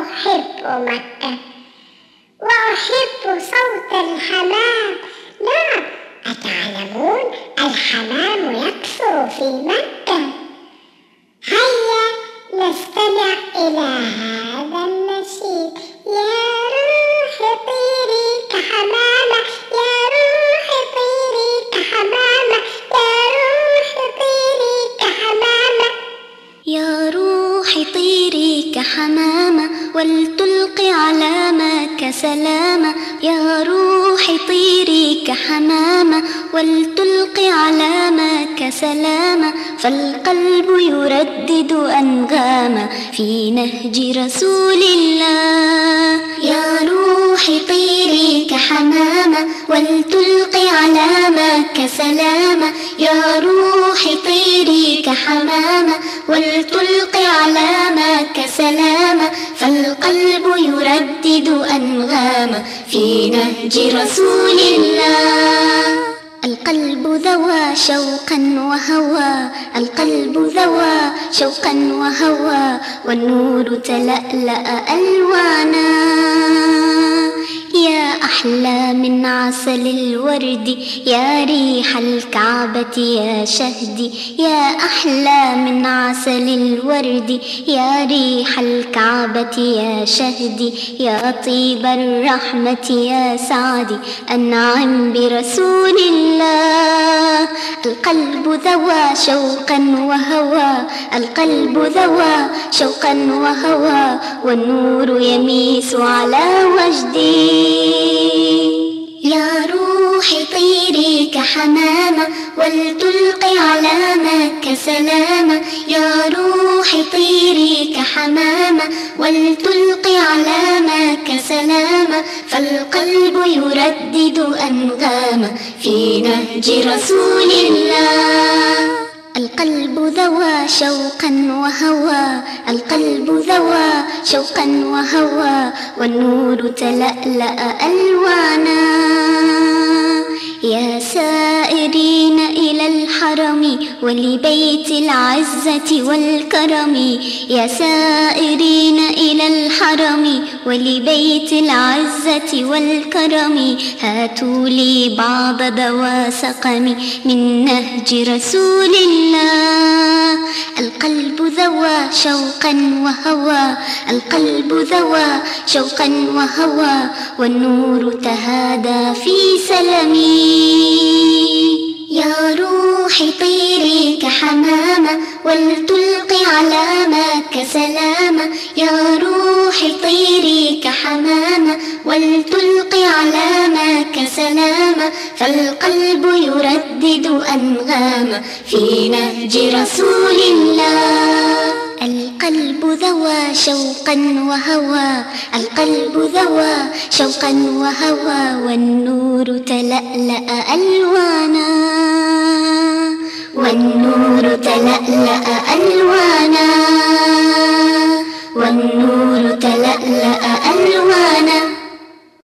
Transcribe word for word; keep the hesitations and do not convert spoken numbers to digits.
أحب مكة وأحب صوت الحمام. نعم، أتعلمون الحمام يكثر في مكة. هيا نستمع إلى هذا النشيد: يا روحي طيري كحمامة، يا روحي طيري كحمامة، يا روحي طيري كحمامة. يا روحي طيري كحمامة ولتلقي علامك سلامة. يا روحي طيري كحمامة ولتلقي علامك سلامة. فالقلب يردد أنغاما في نهج رسول الله. يا روحي طيري كحمامة ولتلقي علامك سلامة. يا روحي طيري كحمامة ولتلقي علامك سلامة. فالقلب يردد أنغاما في نهج رسول الله. القلب ذوى شوقا وهوى، القلب ذوى شوقا وهوى، والنور تلألأ ألوانا. يا أحلى من عسل الورد، يا ريح الكعبة يا شهدي. يا أحلى من عسل الورد، يا ريح الكعبة يا شهدي. يا طيب الرحمة يا سعدي، أنعم برسول الله. القلب ذوى شوقا وهوى، القلب ذوى شوقا وهوى، والنور يميس على وجدي. يا روحي طيري كحمامة ولتلقي علامك سلامة. يا روحي طيري كحمامة ولتلقي علامك سلامة. فالقلب يردد أنغاما في نهج رسول الله. القلب ذوى شوقا وهوى، القلب ذوى شوقا وهوى، والنور تلألأ ألوانا. يا سائرين إلى الحرم ولبيت العزة والكرم. يا سائرين إلى الحرم ولبيت العزة والكرم، هاتوا لي بعض دواء سقمي من نهج رسول الله. القلب ذوى شوقا وهوى، القلب ذوى شوقا وهوى، والنور تهادى في سلمي. يا روحي طيري كحمامة ولتلقي علامك سلامة. يا روحي طيري كحمامة ولتلقي علامك سلامة. فالقلب يردد أنغاما في نهج رسول الله. القلب ذوى شوقا وهوى، القلب ذوى شوقا وهوى، والنور تلألأ ألوانا، والنور تلألأ ألوانا، والنور تلألأ